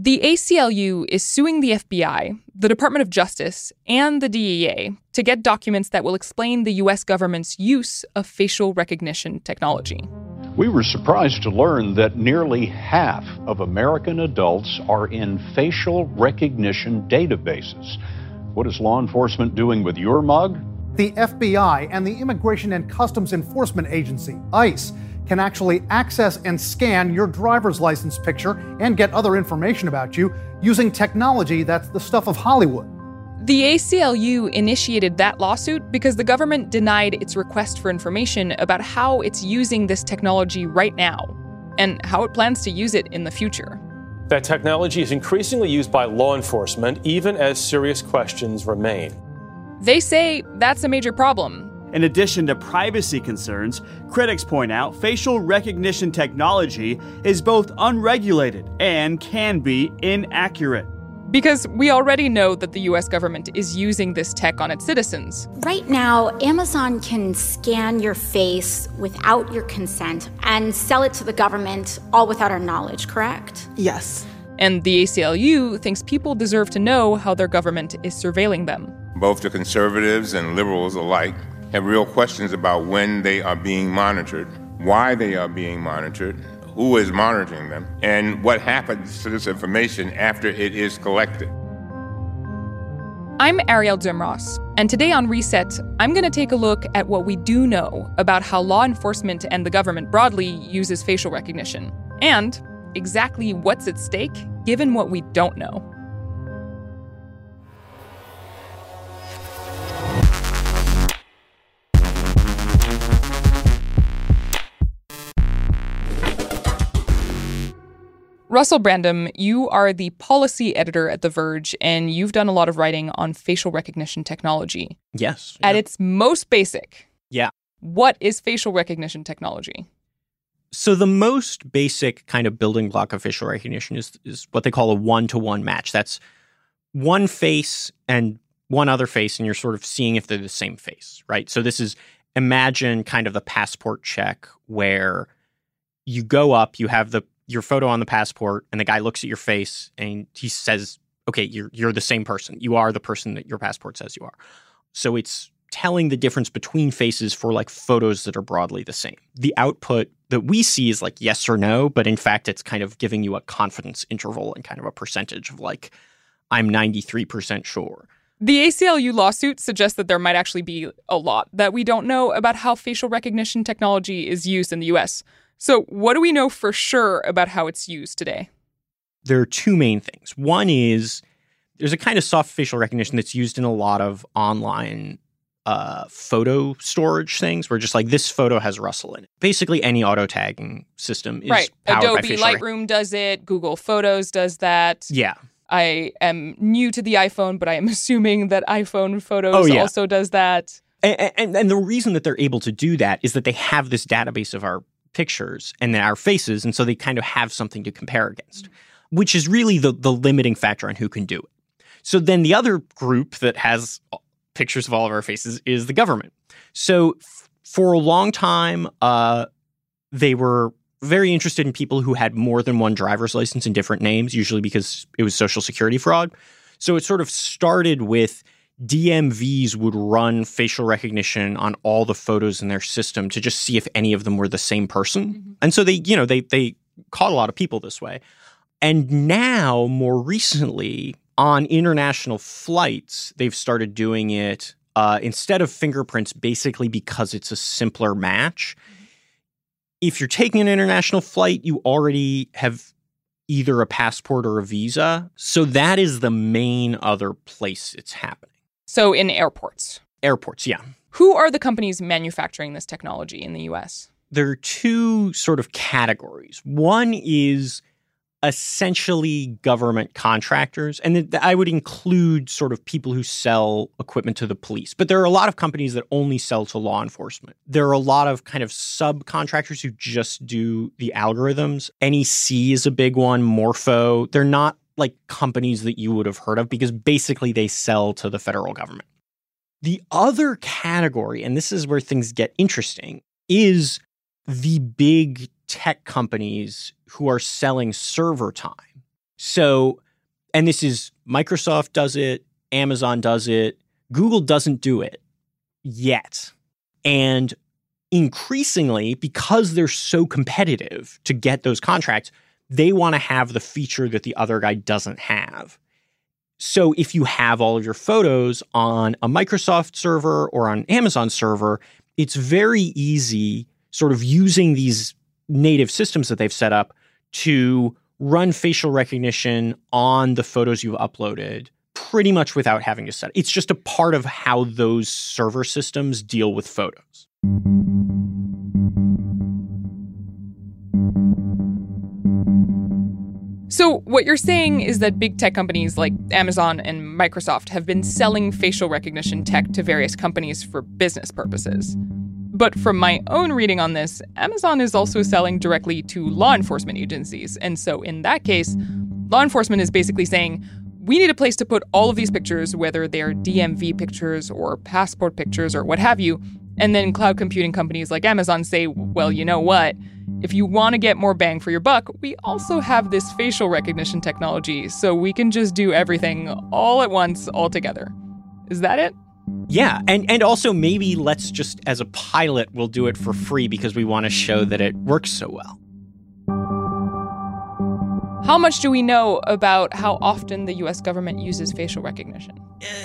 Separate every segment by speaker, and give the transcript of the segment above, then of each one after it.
Speaker 1: The ACLU is suing the FBI, the Department of Justice, and the DEA to get documents that will explain the U.S. government's use of facial recognition technology.
Speaker 2: We were surprised to learn that nearly half of American adults are in facial recognition databases. What is law enforcement doing with your mug?
Speaker 3: The FBI and the Immigration and Customs Enforcement Agency, ICE, can actually access and scan your driver's license picture and get other information about you using technology that's the stuff of Hollywood.
Speaker 1: The ACLU initiated that lawsuit because the government denied its request for information about how it's using this technology right now and how it plans to use it in the future.
Speaker 4: That technology is increasingly used by law enforcement, even as serious questions remain.
Speaker 1: They say that's a major problem.
Speaker 5: In addition to privacy concerns, critics point out facial recognition technology is both unregulated and can be inaccurate.
Speaker 1: Because we already know that the U.S. government is using this tech on its citizens.
Speaker 6: Right now, Amazon can scan your face without your consent and sell it to the government, all without our knowledge, correct?
Speaker 7: Yes.
Speaker 1: And the ACLU thinks people deserve to know how their government is surveilling them.
Speaker 8: Both the conservatives and liberals alike have real questions about when they are being monitored, why they are being monitored, who is monitoring them, and what happens to this information after it is collected.
Speaker 1: I'm Ariel Zimros, and today on Reset, I'm going to take a look at what we do know about how law enforcement and the government broadly uses facial recognition, and exactly what's at stake given what we don't know. Russell Brandom, you are the policy editor at The Verge, and you've done a lot of writing on facial recognition technology.
Speaker 9: Yes.
Speaker 1: At its most basic.
Speaker 9: Yeah.
Speaker 1: What is facial recognition technology?
Speaker 9: So the most basic kind of building block of facial recognition is what they call a one-to-one match. That's one face and one other face, and you're sort of seeing if they're the same face, right? So this is, imagine kind of the passport check where you go up, you have your photo on the passport, and the guy looks at your face and he says, okay, you're the same person. You are the person that your passport says you are. So it's telling the difference between faces for like photos that are broadly the same. The output that we see is like yes or no, but in fact, it's kind of giving you a confidence interval and kind of a percentage of like, I'm 93% sure.
Speaker 1: The ACLU lawsuit suggests that there might actually be a lot that we don't know about how facial recognition technology is used in the U.S. So what do we know for sure about how it's used today?
Speaker 9: There are two main things. One is there's a kind of soft facial recognition that's used in a lot of online photo storage things where just like this photo has Russell in it. Basically, any auto tagging system is
Speaker 1: right.
Speaker 9: powered
Speaker 1: Adobe
Speaker 9: by facial
Speaker 1: Lightroom does it. Google Photos does that.
Speaker 9: Yeah.
Speaker 1: I am new to the iPhone, but I am assuming that iPhone Photos also does that.
Speaker 9: And the reason that they're able to do that is that they have this database of our pictures and our faces, and so they kind of have something to compare against, which is really the limiting factor on who can do it. So then the other group that has pictures of all of our faces is the government. So for a long time, they were very interested in people who had more than one driver's license in different names, usually because it was Social Security fraud. So it sort of started with DMVs would run facial recognition on all the photos in their system to just see if any of them were the same person. Mm-hmm. And so they caught a lot of people this way. And now, more recently, on international flights, they've started doing it instead of fingerprints, basically because it's a simpler match. Mm-hmm. If you're taking an international flight, you already have either a passport or a visa. So that is the main other place it's happening.
Speaker 1: So in airports?
Speaker 9: Airports, yeah.
Speaker 1: Who are the companies manufacturing this technology in the U.S.?
Speaker 9: There are two sort of categories. One is essentially government contractors, and I would include sort of people who sell equipment to the police. But there are a lot of companies that only sell to law enforcement. There are a lot of kind of subcontractors who just do the algorithms. NEC is a big one, Morpho. They're not like companies that you would have heard of because basically they sell to the federal government. The other category, and this is where things get interesting, is the big tech companies who are selling server time. So, and this is Microsoft does it, Amazon does it, Google doesn't do it yet. And increasingly, because they're so competitive to get those contracts, they want to have the feature that the other guy doesn't have. So if you have all of your photos on a Microsoft server or on an Amazon server, it's very easy sort of using these native systems that they've set up to run facial recognition on the photos you've uploaded pretty much without having to set it. It's just a part of how those server systems deal with photos.
Speaker 1: So what you're saying is that big tech companies like Amazon and Microsoft have been selling facial recognition tech to various companies for business purposes. But from my own reading on this, Amazon is also selling directly to law enforcement agencies. And so in that case, law enforcement is basically saying, we need a place to put all of these pictures, whether they're DMV pictures or passport pictures or what have you. And then cloud computing companies like Amazon say, well, you know what? If you want to get more bang for your buck, we also have this facial recognition technology, so we can just do everything all at once, all together. Is that it?
Speaker 9: Yeah, and also maybe let's just, as a pilot, we'll do it for free because we want to show that it works so well.
Speaker 1: How much do we know about how often the U.S. government uses facial recognition?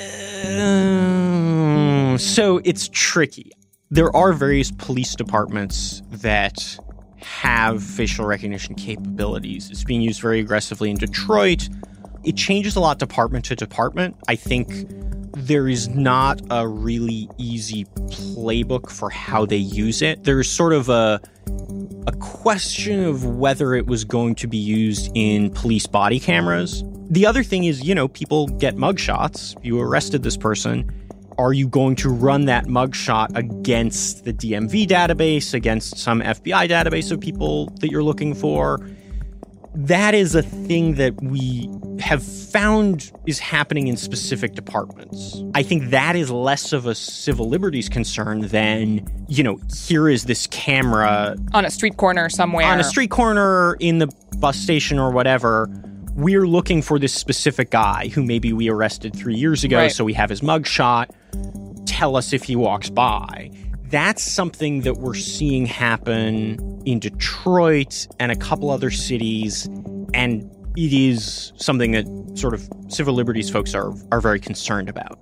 Speaker 9: So it's tricky. There are various police departments that have facial recognition capabilities. It's being used very aggressively in Detroit. It changes a lot department to department. I think there is not a really easy playbook for how they use it. There's sort of a question of whether it was going to be used in police body cameras. The other thing is, people get mugshots. You arrested this person. Are you going to run that mugshot against the DMV database, against some FBI database of people that you're looking for? That is a thing that we have found is happening in specific departments. I think that is less of a civil liberties concern than, here is this camera.
Speaker 1: On a street corner somewhere.
Speaker 9: On a street corner, in the bus station or whatever. We're looking for this specific guy who maybe we arrested 3 years ago, right. So we have his mugshot. Tell us if he walks by. That's something that we're seeing happen in Detroit and a couple other cities, and it is something that sort of civil liberties folks are very concerned about.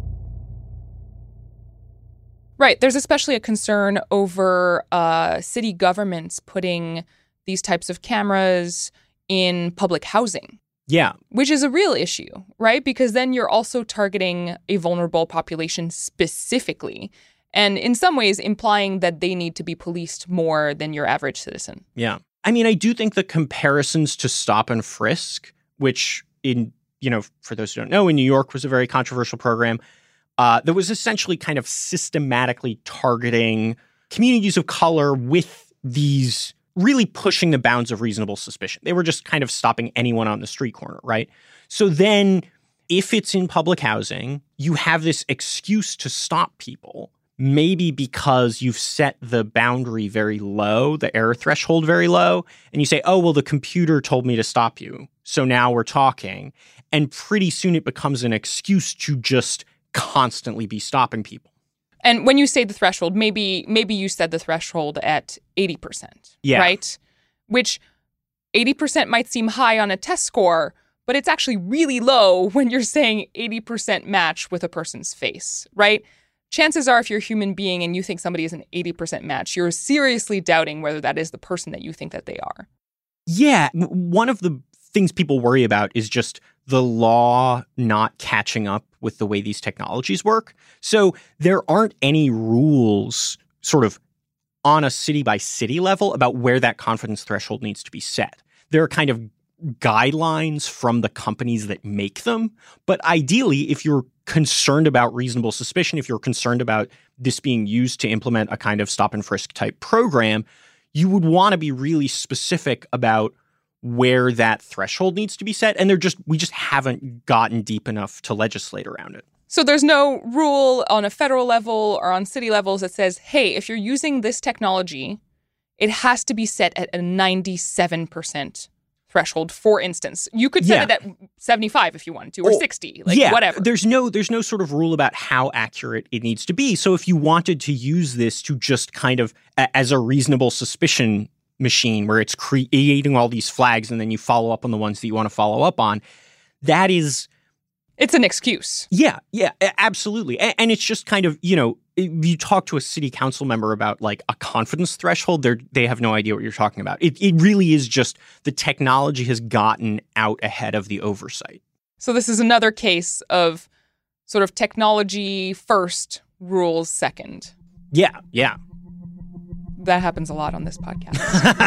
Speaker 1: Right. There's especially a concern over city governments putting these types of cameras in public housing.
Speaker 9: Yeah.
Speaker 1: Which is a real issue, right? Because then you're also targeting a vulnerable population specifically, and in some ways implying that they need to be policed more than your average citizen.
Speaker 9: Yeah. I mean, I do think the comparisons to stop and frisk, which for those who don't know, in New York was a very controversial program that was essentially kind of systematically targeting communities of color with these really pushing the bounds of reasonable suspicion. They were just kind of stopping anyone on the street corner, right? So then if it's in public housing, you have this excuse to stop people, maybe because you've set the boundary very low, the error threshold very low, and you say, oh, well, the computer told me to stop you, so now we're talking. And pretty soon it becomes an excuse to just constantly be stopping people.
Speaker 1: And when you say the threshold, maybe you said the threshold at 80%,
Speaker 9: yeah.
Speaker 1: Right? Which 80% might seem high on a test score, but it's actually really low when you're saying 80% match with a person's face, right? Chances are if you're a human being and you think somebody is an 80% match, you're seriously doubting whether that is the person that you think that they are.
Speaker 9: Yeah. One of the things people worry about is just the law not catching up with the way these technologies work. So there aren't any rules sort of on a city-by-city level about where that confidence threshold needs to be set. There are kind of guidelines from the companies that make them. But ideally, if you're concerned about reasonable suspicion, if you're concerned about this being used to implement a kind of stop and frisk type program, you would want to be really specific about where that threshold needs to be set. And we just haven't gotten deep enough to legislate around it.
Speaker 1: So there's no rule on a federal level or on city levels that says, hey, if you're using this technology, it has to be set at a 97% threshold, for instance? You could set it at 75 if you wanted to, or 60, whatever.
Speaker 9: There's no sort of rule about how accurate it needs to be. So if you wanted to use this to just kind of as a reasonable suspicion machine where it's creating all these flags and then you follow up on the ones that you want to follow up on, that is...
Speaker 1: It's an excuse.
Speaker 9: Yeah, absolutely. And it's just kind of, you talk to a city council member about like a confidence threshold, they have no idea what you're talking about. It really is just the technology has gotten out ahead of the oversight.
Speaker 1: So this is another case of sort of technology first, rules second.
Speaker 9: Yeah.
Speaker 1: That happens a lot on this podcast.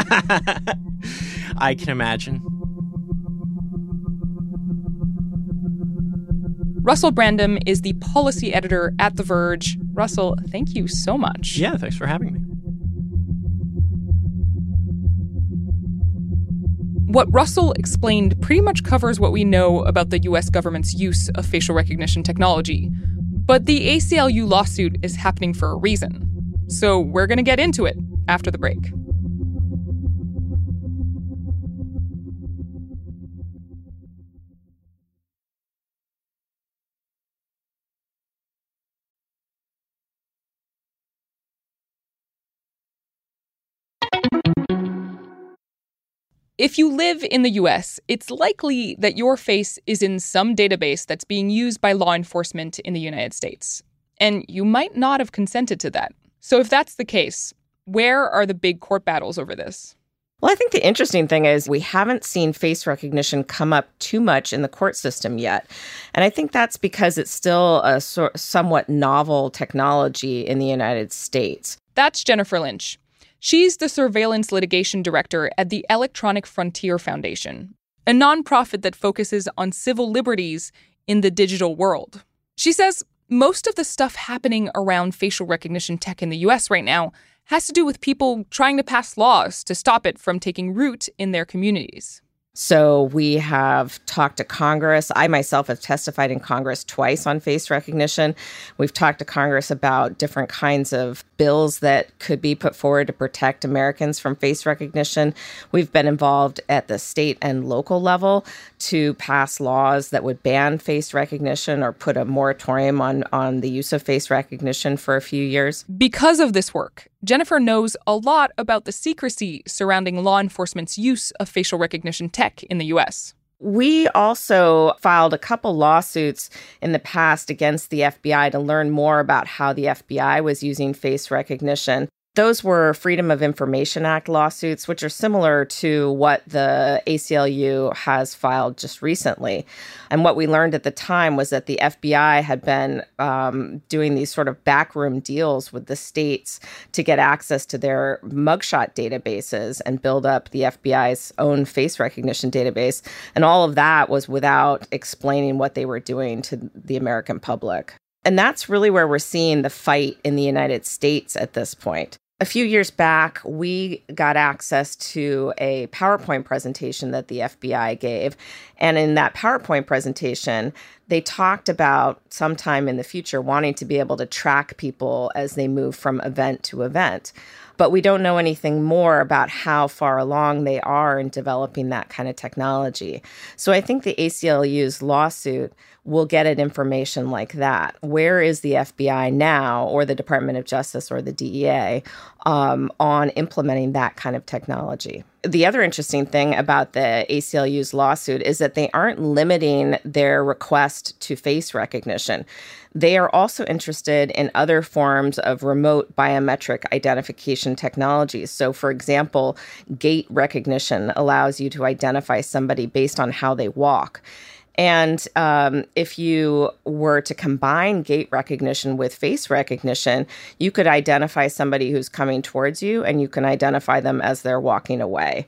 Speaker 9: I can imagine.
Speaker 1: Russell Brandom is the policy editor at The Verge. Russell, thank you so much.
Speaker 9: Yeah, thanks for having me.
Speaker 1: What Russell explained pretty much covers what we know about the U.S. government's use of facial recognition technology. But the ACLU lawsuit is happening for a reason. So we're going to get into it after the break. If you live in the US, it's likely that your face is in some database that's being used by law enforcement in the United States. And you might not have consented to that. So if that's the case, where are the big court battles over this?
Speaker 7: Well, I think the interesting thing is we haven't seen face recognition come up too much in the court system yet. And I think that's because it's still a somewhat novel technology in the United States.
Speaker 1: That's Jennifer Lynch. She's the surveillance litigation director at the Electronic Frontier Foundation, a nonprofit that focuses on civil liberties in the digital world. She says most of the stuff happening around facial recognition tech in the US right now has to do with people trying to pass laws to stop it from taking root in their communities.
Speaker 7: So we have talked to Congress. I myself have testified in Congress twice on face recognition. We've talked to Congress about different kinds of bills that could be put forward to protect Americans from face recognition. We've been involved at the state and local level to pass laws that would ban face recognition or put a moratorium on the use of face recognition for a few years.
Speaker 1: Because of this work, Jennifer knows a lot about the secrecy surrounding law enforcement's use of facial recognition tech in the U.S.
Speaker 7: We also filed a couple lawsuits in the past against the FBI to learn more about how the FBI was using face recognition. Those were Freedom of Information Act lawsuits, which are similar to what the ACLU has filed just recently. And what we learned at the time was that the FBI had been doing these sort of backroom deals with the states to get access to their mugshot databases and build up the FBI's own face recognition database. And all of that was without explaining what they were doing to the American public. And that's really where we're seeing the fight in the United States at this point. A few years back, we got access to a PowerPoint presentation that the FBI gave. And in that PowerPoint presentation, they talked about sometime in the future wanting to be able to track people as they move from event to event. But we don't know anything more about how far along they are in developing that kind of technology. So I think the ACLU's lawsuit will get at information like that. Where is the FBI now, or the Department of Justice or the DEA, on implementing that kind of technology? The other interesting thing about the ACLU's lawsuit is that they aren't limiting their request to face recognition. They are also interested in other forms of remote biometric identification technologies. So, for example, gait recognition allows you to identify somebody based on how they walk. And if you were to combine gait recognition with face recognition, you could identify somebody who's coming towards you, and you can identify them as they're walking away.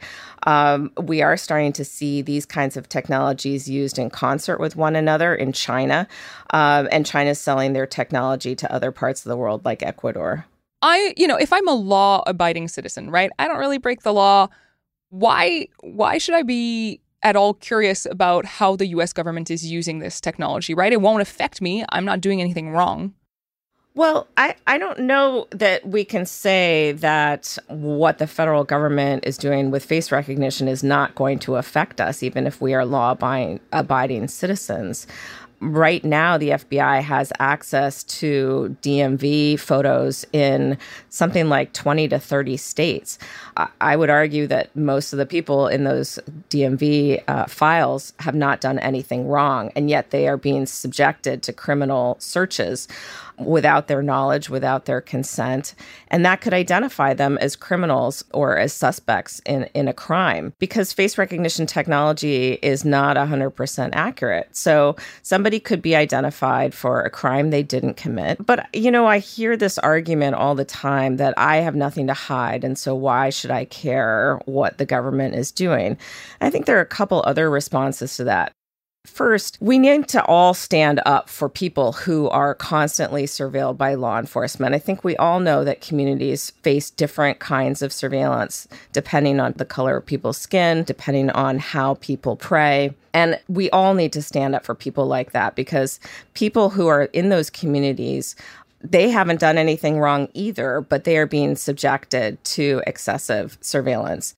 Speaker 7: We are starting to see these kinds of technologies used in concert with one another in China, and China's selling their technology to other parts of the world like Ecuador.
Speaker 1: If I'm a law-abiding citizen, right, I don't really break the law. Why should I be at all curious about how the U.S. government is using this technology, right? It won't affect me. I'm not doing anything wrong.
Speaker 7: Well, I don't know that we can say that what the federal government is doing with face recognition is not going to affect us, even if we are law-abiding citizens. Right now, the FBI has access to DMV photos in something like 20 to 30 states. I would argue that most of the people in those DMV files have not done anything wrong, and yet they are being subjected to criminal searches without their knowledge, without their consent. And that could identify them as criminals or as suspects in a crime, because face recognition technology is not 100% accurate. So somebody could be identified for a crime they didn't commit. But, I hear this argument all the time that I have nothing to hide, and so why should I care what the government is doing? I think there are a couple other responses to that. First, we need to all stand up for people who are constantly surveilled by law enforcement. I think we all know that communities face different kinds of surveillance depending on the color of people's skin, depending on how people pray. And we all need to stand up for people like that, because people who are in those communities, they haven't done anything wrong either, but they are being subjected to excessive surveillance.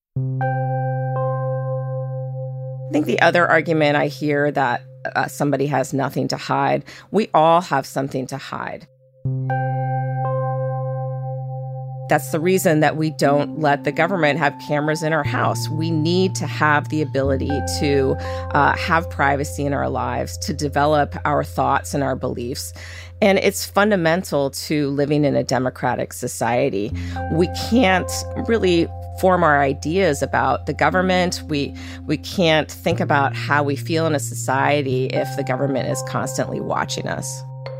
Speaker 7: I think the other argument I hear that somebody has nothing to hide, we all have something to hide. That's the reason that we don't let the government have cameras in our house. We need to have the ability to have privacy in our lives, to develop our thoughts and our beliefs. And it's fundamental to living in a democratic society. We can't really form our ideas about the government. We can't think about how we feel in a society if the government is constantly watching us.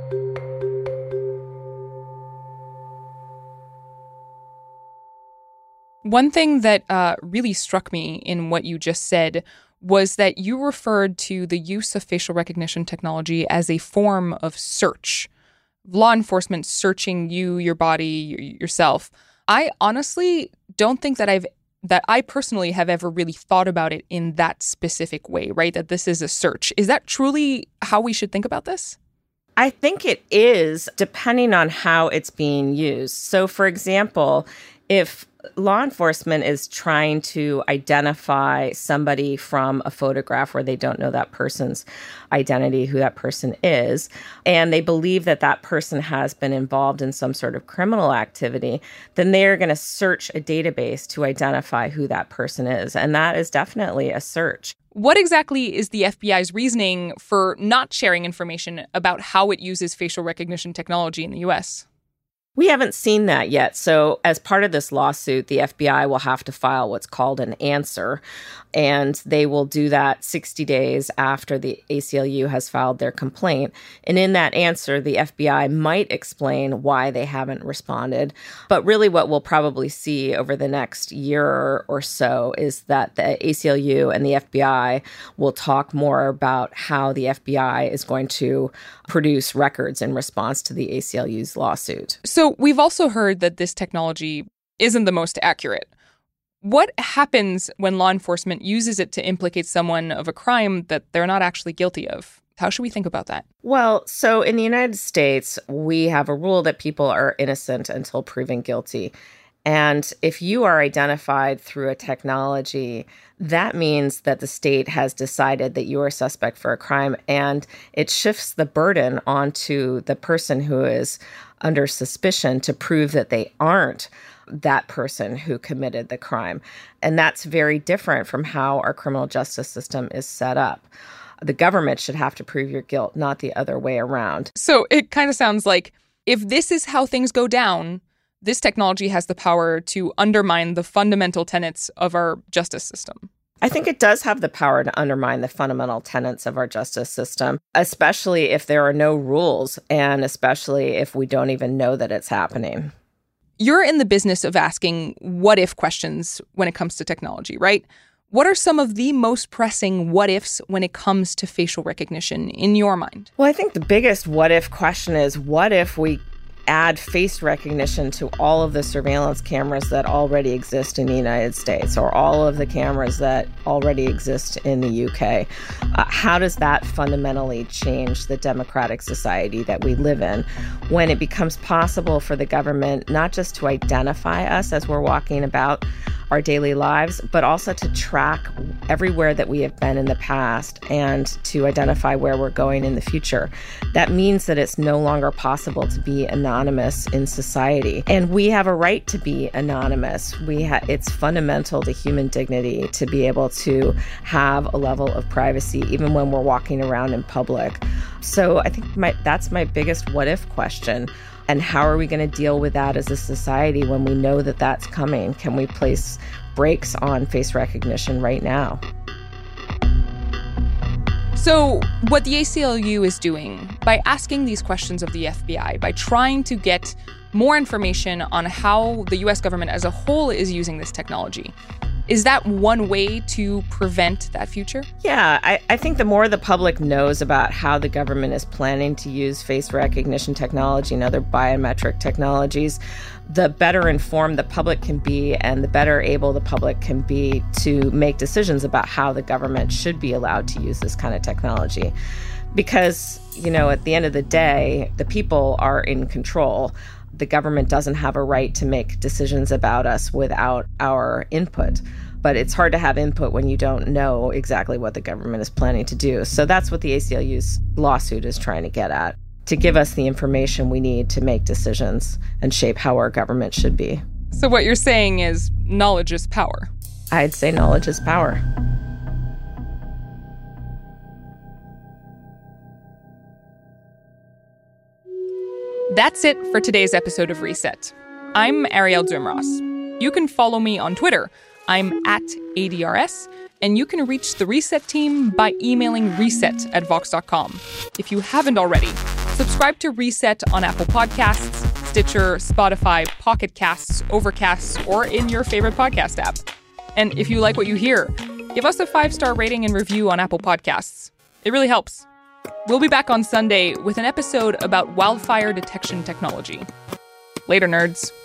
Speaker 1: One thing that really struck me in what you just said was that you referred to the use of facial recognition technology as a form of search. Law enforcement searching you, your body, yourself. I honestly don't think that I personally have ever really thought about it in that specific way, right? That this is a search. Is that truly how we should think about this?
Speaker 7: I think it is, depending on how it's being used. So, for example, if law enforcement is trying to identify somebody from a photograph where they don't know that person's identity, who that person is, and they believe that that person has been involved in some sort of criminal activity, then they're going to search a database to identify who that person is. And that is definitely a search.
Speaker 1: What exactly is the FBI's reasoning for not sharing information about how it uses facial recognition technology in the U.S.?
Speaker 7: We haven't seen that yet. So as part of this lawsuit, the FBI will have to file what's called an answer, and they will do that 60 days after the ACLU has filed their complaint. And in that answer, the FBI might explain why they haven't responded. But really what we'll probably see over the next year or so is that the ACLU and the FBI will talk more about how the FBI is going to produce records in response to the ACLU's lawsuit.
Speaker 1: So we've also heard that this technology isn't the most accurate. What happens when law enforcement uses it to implicate someone of a crime that they're not actually guilty of? How should we think about that?
Speaker 7: Well, so in the United States, we have a rule that people are innocent until proven guilty. And if you are identified through a technology, that means that the state has decided that you are a suspect for a crime, and it shifts the burden onto the person who is under suspicion to prove that they aren't that person who committed the crime. And that's very different from how our criminal justice system is set up. The government should have to prove your guilt, not the other way around.
Speaker 1: So it kind of sounds like if this is how things go down, this technology has the power to undermine the fundamental tenets of our justice system.
Speaker 7: I think it does have the power to undermine the fundamental tenets of our justice system, especially if there are no rules and especially if we don't even know that it's happening.
Speaker 1: You're in the business of asking what-if questions when it comes to technology, right? What are some of the most pressing what-ifs when it comes to facial recognition in your mind?
Speaker 7: Well, I think the biggest what-if question is, what if we add face recognition to all of the surveillance cameras that already exist in the United States or all of the cameras that already exist in the UK, how does that fundamentally change the democratic society that we live in when it becomes possible for the government not just to identify us as we're walking about our daily lives, but also to track everywhere that we have been in the past and to identify where we're going in the future? That means that it's no longer possible to be anonymous in society. And we have a right to be anonymous. It's fundamental to human dignity to be able to have a level of privacy even when we're walking around in public. So I think that's my biggest what if question. And how are we going to deal with that as a society when we know that that's coming? Can we place brakes on face recognition right now?
Speaker 1: So what the ACLU is doing by asking these questions of the FBI, by trying to get more information on how the U.S. government as a whole is using this technology, is that one way to prevent that future?
Speaker 7: Yeah, I think the more the public knows about how the government is planning to use face recognition technology and other biometric technologies, the better informed the public can be and the better able the public can be to make decisions about how the government should be allowed to use this kind of technology. Because, at the end of the day, the people are in control. The government doesn't have a right to make decisions about us without our input. But it's hard to have input when you don't know exactly what the government is planning to do. So that's what the ACLU's lawsuit is trying to get at, to give us the information we need to make decisions and shape how our government should be.
Speaker 1: So what you're saying is knowledge is power.
Speaker 7: I'd say knowledge is power.
Speaker 1: That's it for today's episode of Reset. I'm Ariel Dumras. You can follow me on Twitter. I'm @ADRS, and you can reach the Reset team by emailing reset@vox.com. If you haven't already, subscribe to Reset on Apple Podcasts, Stitcher, Spotify, Pocket Casts, Overcast, or in your favorite podcast app. And if you like what you hear, give us a 5-star rating and review on Apple Podcasts. It really helps. We'll be back on Sunday with an episode about wildfire detection technology. Later, nerds.